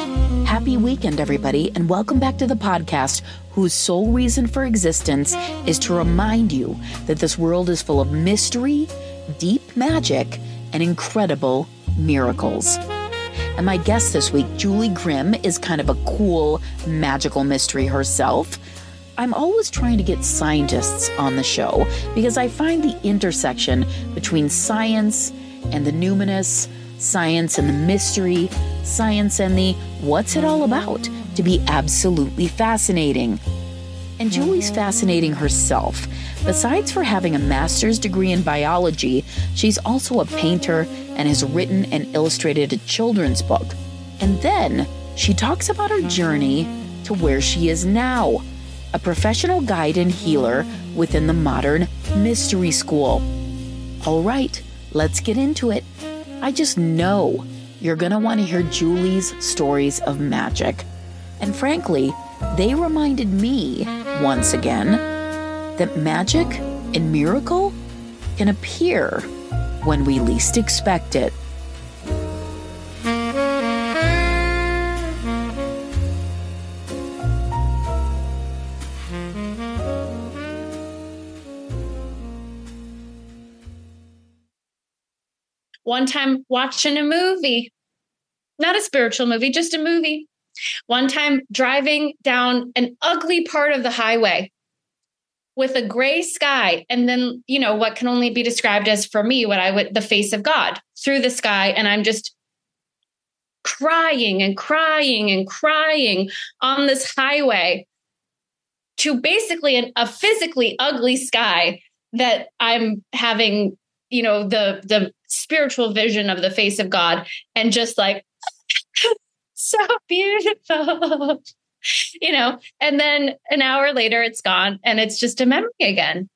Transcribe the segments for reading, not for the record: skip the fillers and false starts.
Happy weekend, everybody, and welcome back to the podcast whose sole reason for existence is to remind you that this world is full of mystery, deep magic, and incredible miracles. And my guest this week, Julie Grimm, is kind of a cool, magical mystery herself. I'm always trying to get scientists on the show because I find the intersection between science and the numinous, science and the mystery, science and the what's it all about to be absolutely fascinating. And Julie's fascinating herself. Besides for having a master's degree in biology, she's also a painter and has written and illustrated a children's book. And then she talks about her journey to where she is now, a professional guide and healer within the modern mystery school. All right, let's get into it. I just know you're going to want to hear Julie's stories of magic. And frankly, they reminded me, once again, that magic and miracle can appear when we least expect it. One time watching a movie, not a spiritual movie, just a movie. One time driving down an ugly part of the highway with a gray sky. And then, what can only be described as, for me, the face of God through the sky. And I'm just crying and crying and crying on this highway to basically a physically ugly sky that I'm having, the spiritual vision of the face of God, and just like, so beautiful, and then an hour later it's gone and it's just a memory again.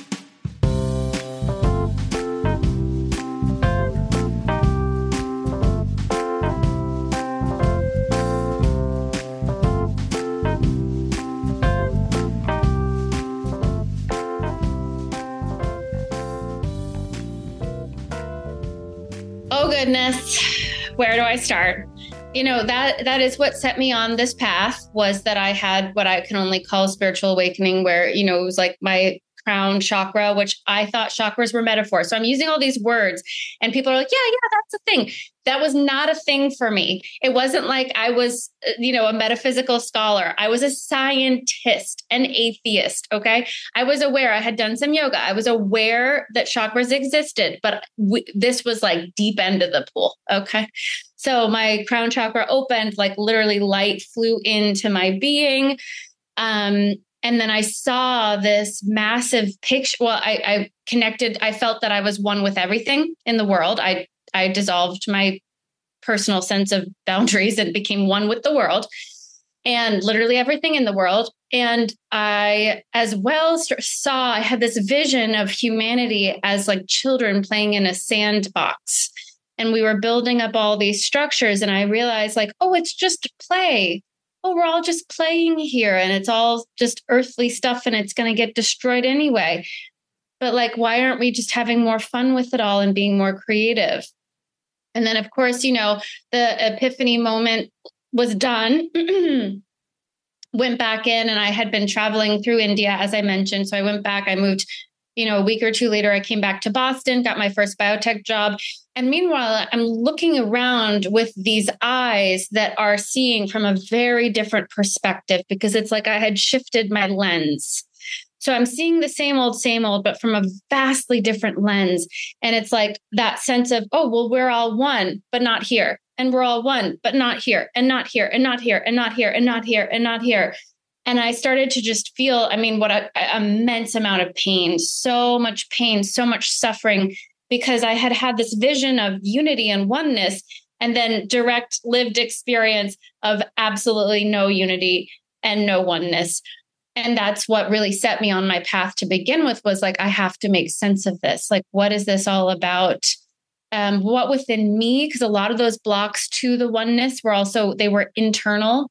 Oh goodness, where do I start? That is what set me on this path, was that I had what I can only call a spiritual awakening, where, it was like my crown chakra, which I thought chakras were metaphors. So I'm using all these words and people are like, yeah, that's a thing. That was not a thing for me. It wasn't like I was, a metaphysical scholar. I was a scientist, an atheist. Okay. I was aware. I had done some yoga. I was aware that chakras existed, but this was like deep end of the pool. Okay. So my crown chakra opened, like literally light flew into my being. And then I saw this massive picture. Well, I connected. I felt that I was one with everything in the world. I dissolved my personal sense of boundaries and became one with the world and literally everything in the world. And I as well saw, I had this vision of humanity as like children playing in a sandbox. And we were building up all these structures. And I realized like, oh, it's just play. Oh, we're all just playing here. And it's all just earthly stuff and it's going to get destroyed anyway. But like, why aren't we just having more fun with it all and being more creative? And then, of course, the epiphany moment was done. Went back in, and I had been traveling through India, as I mentioned. So I went back, I moved, a week or two later, I came back to Boston, got my first biotech job. And meanwhile, I'm looking around with these eyes that are seeing from a very different perspective, because it's like I had shifted my lens. So I'm seeing the same old, but from a vastly different lens. And it's like that sense of, oh, well, we're all one, but not here. And we're all one, but not here, and not here, and not here, and not here, and not here, and not here. And I started to just feel, what an immense amount of pain, so much suffering, because I had had this vision of unity and oneness, and then direct lived experience of absolutely no unity and no oneness. And that's what really set me on my path to begin with, was like, I have to make sense of this. Like, what is this all about? What within me, because a lot of those blocks to the oneness they were internal.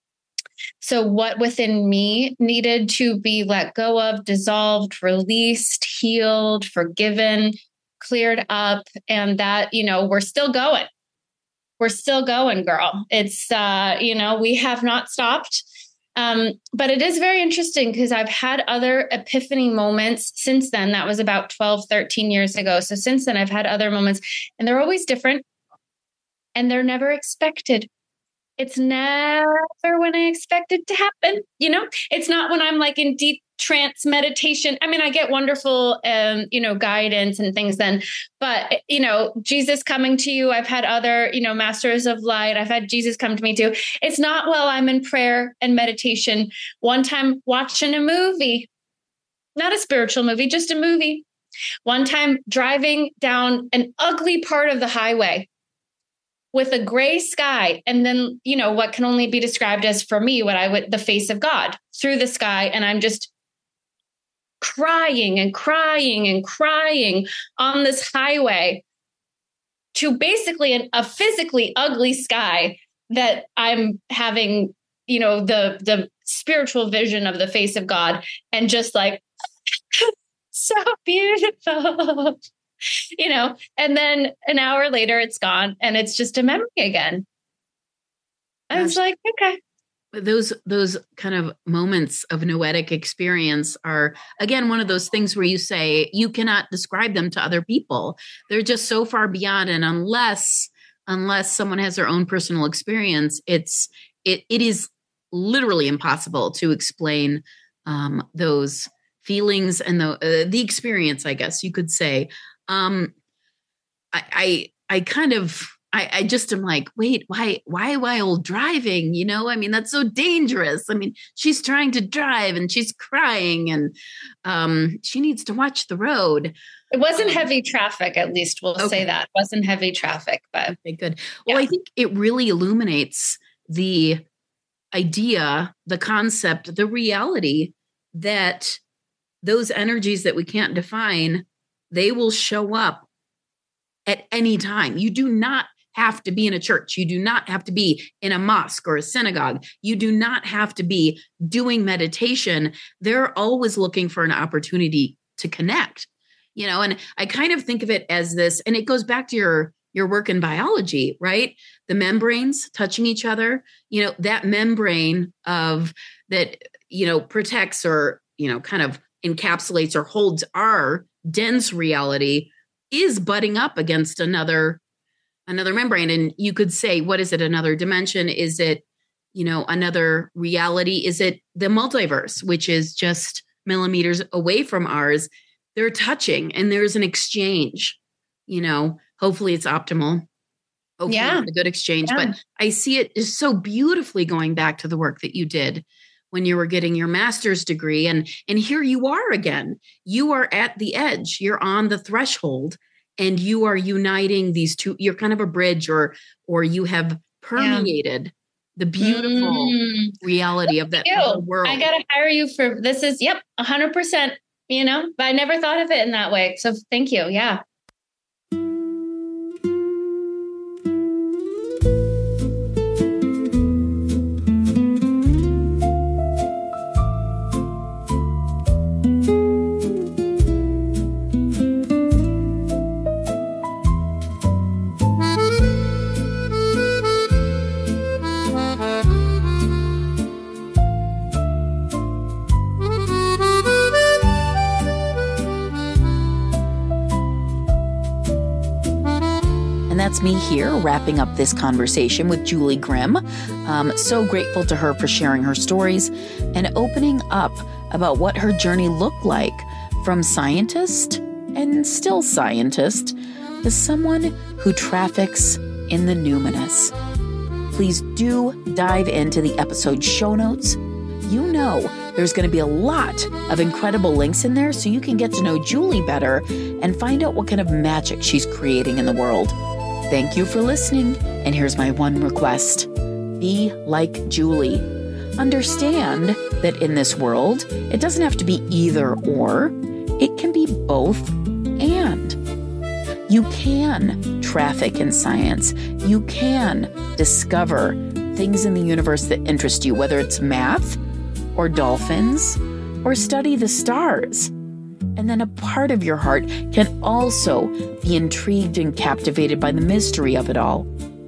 So what within me needed to be let go of, dissolved, released, healed, forgiven, cleared up, and that, we're still going. we're still going, girl. It's, we have not stopped. But it is very interesting because I've had other epiphany moments since then. That was about 12, 13 years ago. So since then, I've had other moments, and they're always different, and they're never expected. It's never when I expect it to happen. It's not when I'm like in deep trance meditation. I mean, I get wonderful, guidance and things then, but, Jesus coming to you. I've had other, masters of light. I've had Jesus come to me too. It's not while I'm in prayer and meditation. One time watching a movie, not a spiritual movie, just a movie. One time driving down an ugly part of the highway with a gray sky. And then, what can only be described as, for me, the face of God through the sky. And I'm just crying and crying and crying on this highway to basically a physically ugly sky that I'm having, the spiritual vision of the face of God, and just like, so beautiful. And then an hour later it's gone and it's just a memory again. I was like, okay. Those kind of moments of noetic experience are, again, one of those things where you say you cannot describe them to other people. They're just so far beyond. And unless someone has their own personal experience, it is literally impossible to explain those feelings and the experience, I guess you could say. I just am like, wait, why while driving? I mean, that's so dangerous. I mean, she's trying to drive and she's crying and she needs to watch the road. It wasn't heavy traffic, at least we'll say that. It wasn't heavy traffic, but. Okay, good. Well, I think it really illuminates the idea, the concept, the reality that those energies that we can't define, they will show up at any time. You do not have to be in a church. You do not have to be in a mosque or a synagogue. You do not have to be doing meditation. They're always looking for an opportunity to connect, and I kind of think of it as this, and it goes back to your work in biology, right? The membranes touching each other, that membrane of that, protects or, kind of encapsulates or holds our dense reality is butting up against another membrane. And you could say, what is it? Another dimension? Is it, another reality? Is it the multiverse, which is just millimeters away from ours? They're touching and there's an exchange, hopefully it's optimal. Hopefully it's a good exchange, but I see it is so beautifully going back to the work that you did when you were getting your master's degree. And here you are again. You are at the edge. You're on the threshold and you are uniting these two. You're kind of a bridge or you have permeated the beautiful reality of that whole world. I got to hire you for this. Is 100%, but I never thought of it in that way. So thank you. Yeah. That's me here wrapping up this conversation with Julie Grimm. So grateful to her for sharing her stories and opening up about what her journey looked like from scientist and still scientist to someone who traffics in the numinous. Please do dive into the episode show notes. There's going to be a lot of incredible links in there so you can get to know Julie better and find out what kind of magic she's creating in the world. Thank you for listening, and here's my one request. Be like Julie. Understand that in this world, it doesn't have to be either or. It can be both and. You can traffic in science. You can discover things in the universe that interest you, whether it's math or dolphins or study the stars. And then a part of your heart can also be intrigued and captivated by the mystery of it all.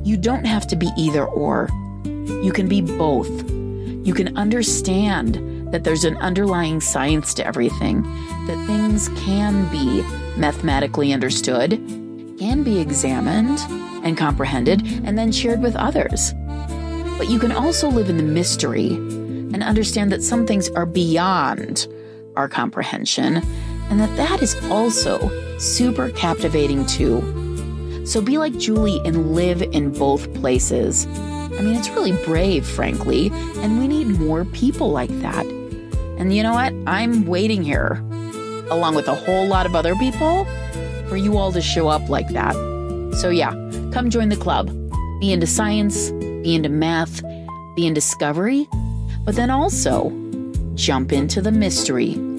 you don't have to be either or. You can be both. You can understand that there's an underlying science to everything, that things can be mathematically understood, can be examined and comprehended, and then shared with others. But you can also live in the mystery and understand that some things are beyond our comprehension, and that is also super captivating too. So be like Julie and live in both places. I mean, it's really brave, frankly, and we need more people like that. And you know what? I'm waiting here, along with a whole lot of other people, for you all to show up like that. So yeah, come join the club. Be into science, be into math, be in discovery, but then also jump into the mystery.